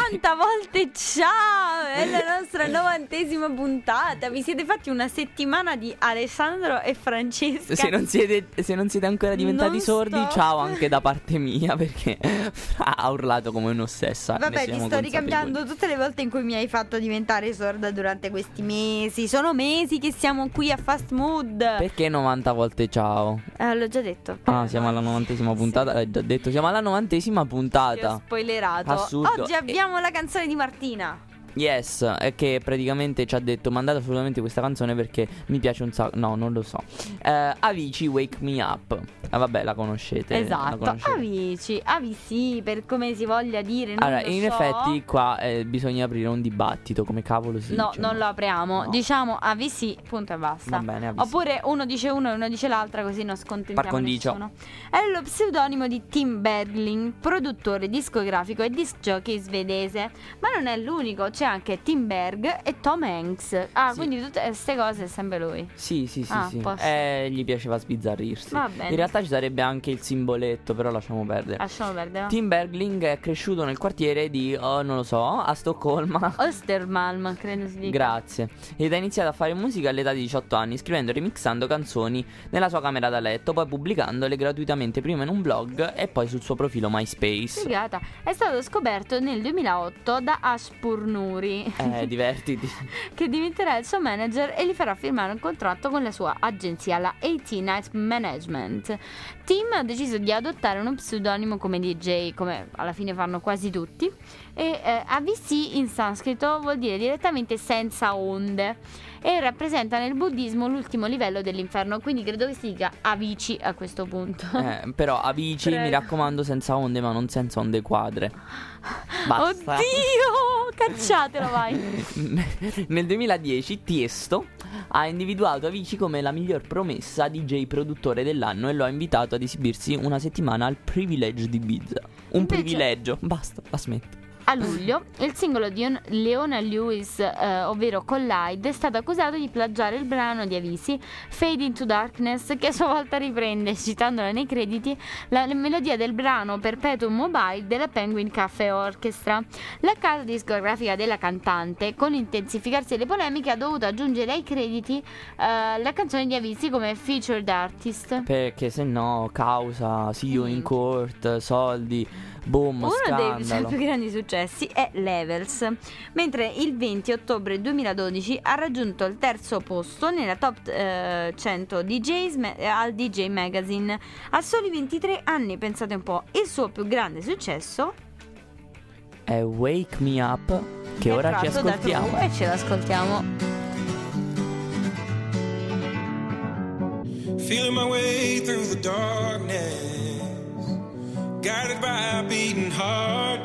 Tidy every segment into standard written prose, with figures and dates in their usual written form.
90 volte ciao! È la nostra 90ª puntata. Vi siete fatti una settimana di Alessandro e Francesca. Se non siete ancora diventati sordi, ciao anche da parte mia, perché ha urlato come un'ossessa. Vabbè, ti sto ricambiando tutte le volte in cui mi hai fatto diventare sorda durante questi mesi. Sono mesi che siamo qui a Fast Mood. Perché 90 volte ciao? L'ho già detto. Siamo alla 90ª puntata. L'hai già detto, siamo alla 90ª puntata. Ti ho spoilerato. Assurdo. Oggi abbiamo la canzone di Martina. Yes, è che praticamente ci ha detto mandate assolutamente questa canzone perché mi piace un sacco. No, non lo so. Avicii, Wake Me Up. Vabbè, la conoscete. Esatto, Avicii, per come si voglia dire. Allora, in effetti qua bisogna aprire un dibattito. Come cavolo si No, dice? non lo apriamo. No. Diciamo Avicii, punto e basta. Va bene, Avicii. Oppure uno dice uno e uno dice l'altra, così non scontentiamo Par condicio. nessuno. È lo pseudonimo di Tim Bergling, produttore discografico e disc jockey svedese. Ma non è l'unico, c'è anche Tim Berg e Tom Hanks. Sì. Quindi tutte queste cose è sempre lui. Sì. Gli piaceva sbizzarrirsi. Va bene. In realtà ci sarebbe anche il simboletto, però lasciamo perdere. Tim Bergling è cresciuto nel quartiere di, non lo so, a Stoccolma. Östermalm, credo si dica. Grazie. Ed ha iniziato a fare musica all'età di 18 anni, scrivendo e remixando canzoni nella sua camera da letto, poi pubblicandole gratuitamente prima in un blog e poi sul suo profilo MySpace. Figata. È stato scoperto nel 2008 da Ashpur Nuri, divertiti, che diventerà il suo manager e gli farà firmare un contratto con la sua agenzia, la AT Night Management. Tim ha deciso di adottare uno pseudonimo come DJ, come alla fine fanno quasi tutti, e Avicii in sanscrito vuol dire direttamente senza onde e rappresenta nel buddismo l'ultimo livello dell'inferno, quindi credo che si dica Avicii a questo punto. Però Avicii, mi raccomando, senza onde, ma non senza onde quadre. Basta. Oddio, cacciatelo, vai. Nel 2010 Tiesto ha individuato Avicii come la miglior promessa DJ produttore dell'anno e lo ha invitato ad esibirsi una settimana al Privilege di Ibiza. Privilegio, basta, la smetto. A luglio, il singolo di Leona Lewis, ovvero Collide, è stato accusato di plagiare il brano di Avicii, Fade into Darkness, che a sua volta riprende, citandola nei crediti, la melodia del brano Perpetuum Mobile della Penguin Cafe Orchestra. La casa discografica della cantante, con l'intensificarsi delle polemiche, ha dovuto aggiungere ai crediti la canzone di Avicii come featured artist. Perché se no, causa, see you in court, soldi, boom, scandalo. Uno dei suoi più grandi successi è Levels, mentre il 20 ottobre 2012 ha raggiunto il terzo posto nella top 100 DJs al DJ Magazine. A soli 23 anni, pensate un po'. Il suo più grande successo è Wake Me Up, che ora ci ascoltiamo. E ce l'ascoltiamo. Feeling my way through the darkness, guided by a beating heart.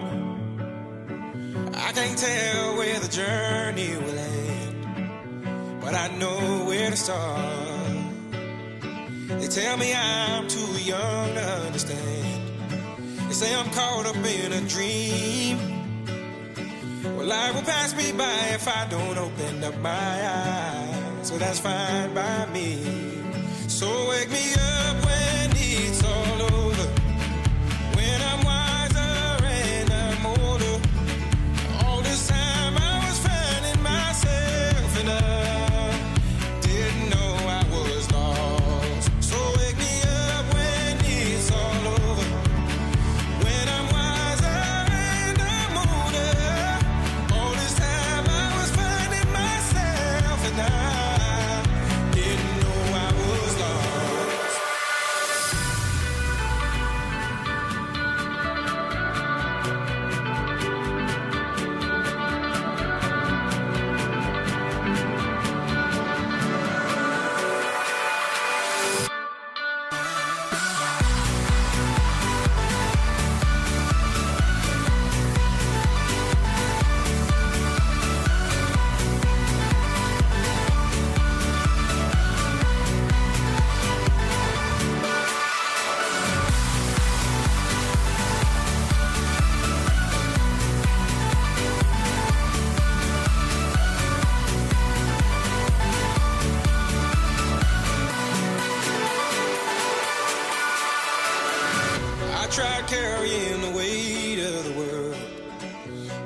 I can't tell where the journey will end, but I know where to start. They tell me I'm too young to understand. They say I'm caught up in a dream. Well, life will pass me by if I don't open up my eyes. So that's fine by me. So wake me up when it's all over, when I'm wiser and I'm older. All this time I was finding myself and I didn't know I was lost. So wake me up when it's all over, when I'm wiser and I'm older. All this time I was finding myself and I didn't know I was lost.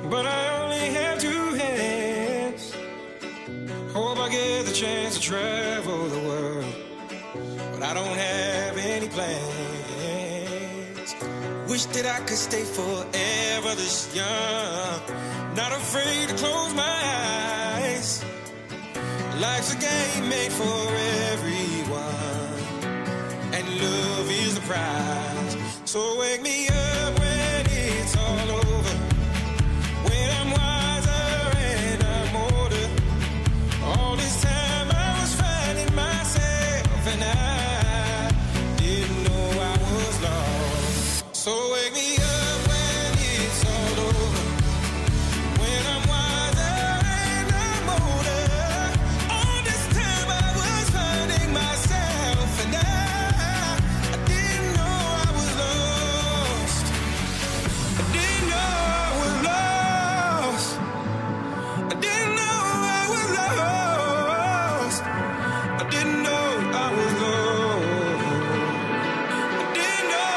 but I only have 2 hands. Hope I get the chance to travel the world, but I don't have any plans. Wish that I could stay forever this young, not afraid to close my eyes. Life's a game made for everyone, and love is the prize. So wake me up when it's all over, when I'm wiser and I'm older. All this time I was finding myself, and I didn't know I was lost. So wake me up when it's all over, when I'm wiser and I'm older. All this time I was finding myself, and I didn't know I was lost. I didn't know I was lost. I didn't know I was lost. I didn't know I was lost. I didn't know.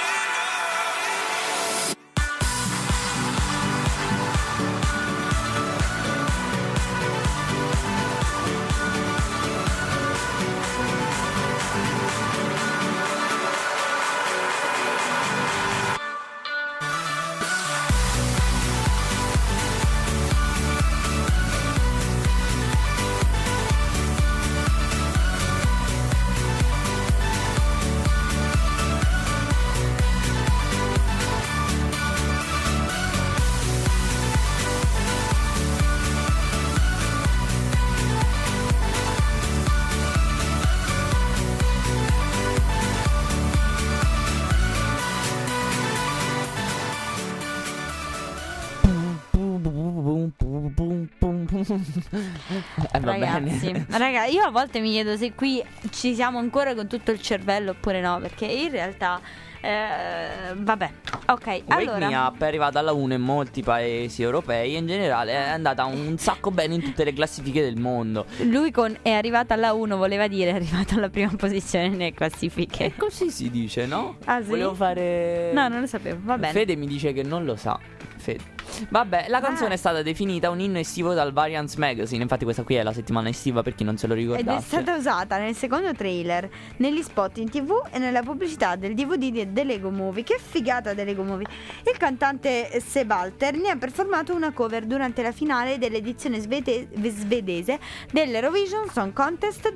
Va Ragazzi, bene. raga, io a volte mi chiedo se qui ci siamo ancora con tutto il cervello oppure no, perché in realtà vabbè, ok, Wake allora Me Up è arrivata alla 1 in molti paesi europei e in generale è andata un sacco bene in tutte le classifiche del mondo. lui con è arrivata alla 1 voleva dire è arrivata alla prima posizione nelle classifiche. E così si dice, no? Ah, sì? Volevo fare... No, non lo sapevo, va bene. Fede mi dice che non lo sa. Fede. Vabbè, la canzone è stata definita un inno estivo dal Variance Magazine. Infatti questa qui è la settimana estiva, per chi non se lo Ed è ricordasse. stata usata nel secondo trailer, negli spot in TV e nella pubblicità del DVD di The Lego Movie. Che figata The Lego Movie! Il cantante Sebalter ne ha performato una cover durante la finale dell'edizione svedese dell'Eurovision Song Contest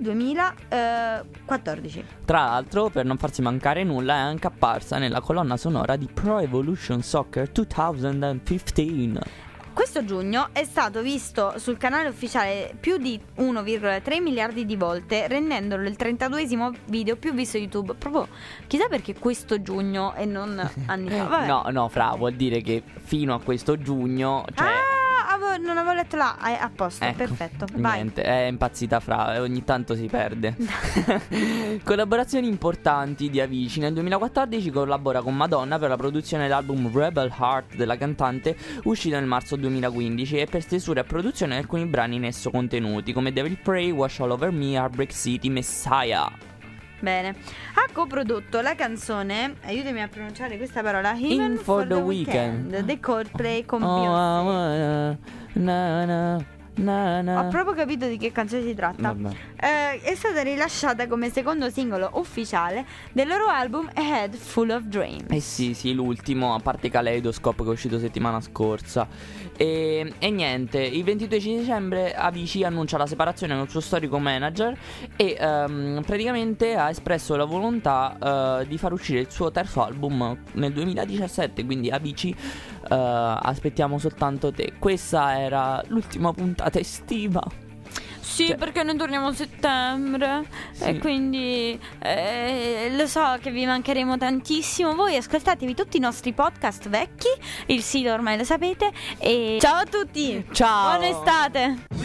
2014. Tra l'altro, per non farsi mancare nulla, è anche apparsa nella colonna sonora di Pro Evolution Soccer 2015. Questo giugno è stato visto sul canale ufficiale più di 1,3 miliardi di volte, rendendolo il 32esimo video più visto su YouTube. Proprio chissà perché questo giugno e non anni fa. Vabbè. No, Fra, vuol dire che fino a questo giugno, cioè... Non avevo letto là, a posto, Ecco, perfetto. Vai. Niente, è impazzita Fra e ogni tanto si perde. Collaborazioni importanti di Avicii. Nel 2014 collabora con Madonna per la produzione dell'album Rebel Heart della cantante, uscito nel marzo 2015, e per stesura e produzione di alcuni brani in esso contenuti, come Devil Pray, Wash All Over Me, Heartbreak City, Messiah. Bene. Ha coprodotto la canzone, aiutami a pronunciare questa parola, In for the Weekend The Coldplay con Oh, Beyoncé. na, na, na, na. Ho proprio capito di che canzone si tratta. Vabbè. È stata rilasciata come secondo singolo ufficiale del loro album A Head Full of Dreams. Eh sì, l'ultimo, a parte Kaleidoscope che è uscito settimana scorsa. E niente, il 22 dicembre Avicii annuncia la separazione con il suo storico manager e praticamente ha espresso la volontà di far uscire il suo terzo album nel 2017. Quindi Avicii, aspettiamo soltanto te. Questa era l'ultima puntata estiva. Sì, perché noi torniamo a settembre e quindi lo so che vi mancheremo tantissimo. Voi ascoltatevi tutti i nostri podcast vecchi, il sito ormai lo sapete. E ciao a tutti, Ciao, buona estate.